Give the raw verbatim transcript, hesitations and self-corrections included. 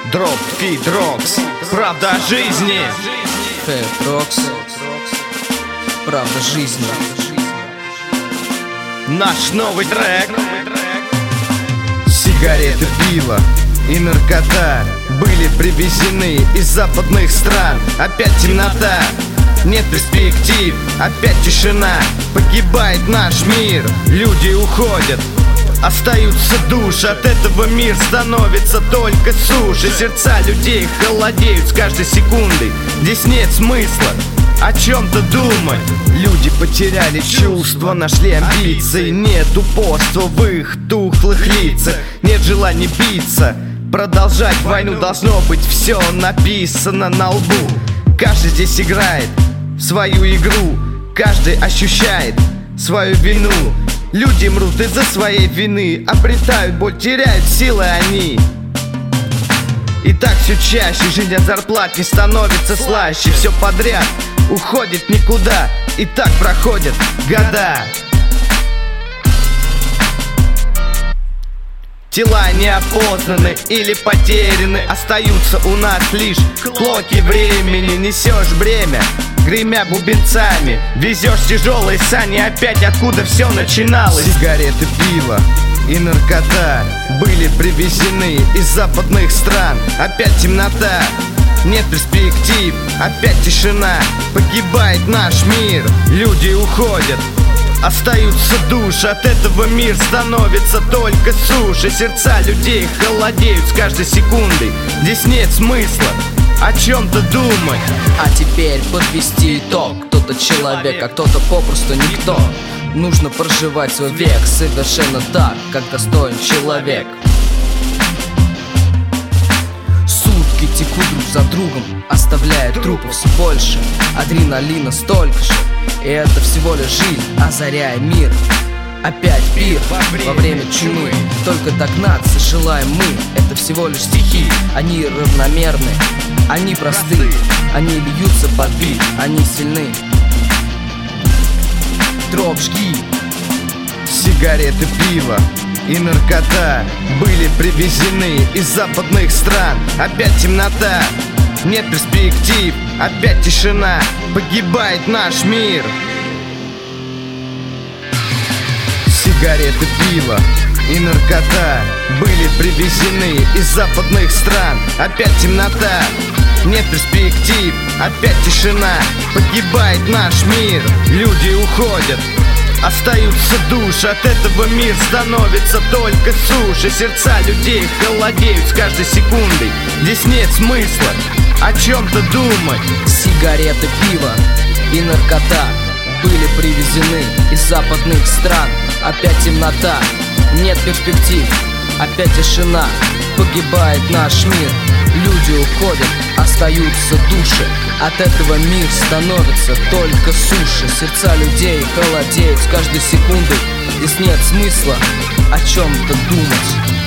Дроп, Фит, Рокс, правда о жизни. Фит, Рокс, правда жизни. Наш новый трек. Сигареты, пиво и наркота были привезены из западных стран. Опять темнота, нет перспектив, опять тишина. Погибает наш мир, люди уходят, остаются души. От этого мир становится только суше. Сердца людей холодеют с каждой секундой. Здесь нет смысла о чем-то думать. Люди потеряли чувства, нашли амбиции. Нет упорства в их тухлых лицах. Нет желания биться, продолжать войну. Должно быть все написано на лбу. Каждый здесь играет свою игру, каждый ощущает свою вину. Люди мрут из-за своей вины, обретают боль, теряют силы они. И так все чаще, жизнь от зарплат не становится слаще. Все подряд уходит никуда, и так проходят года. Тела не опознаны или потеряны, остаются у нас лишь клоки времени. Несешь бремя, гремя бубенцами, везешь тяжелые сани опять, откуда все начиналось. Сигареты, пиво и наркота были привезены из западных стран. Опять темнота, нет перспектив, опять тишина. Погибает наш мир, люди уходят, остаются души. От этого мир становится только суше. Сердца людей холодеют с каждой секундой. Здесь нет смысла о чем-то думать. А теперь подвести итог. Кто-то человек, а кто-то попросту никто. Нужно проживать свой век совершенно так, как достоин человек. Сутки текут друг за другом, оставляя трупов все больше. Адреналина столько же, и это всего лишь жизнь, озаряя мир. Опять пир во время чумы. Только догнаться желаем мы. Это всего лишь стихи. Они равномерны, они просты, они льются под бит, они сильны. Дроп, жги. Сигареты, пиво и наркота были привезены из западных стран. Опять темнота, нет перспектив, опять тишина. Погибает наш мир. Сигареты, пиво и наркота были привезены из западных стран. Опять темнота, нет перспектив, опять тишина. Погибает наш мир, люди уходят, остаются души. От этого мир становится только суше. Сердца людей холодеют с каждой секундой. Здесь нет смысла о чем-то думать. Сигареты, пиво и наркота были привезены из западных стран. Опять темнота, нет перспектив, опять тишина. Погибает наш мир, люди уходят, остаются души. От этого мир становится только суше. Сердца людей холодеют с каждой секундой. Здесь нет смысла о чем-то думать.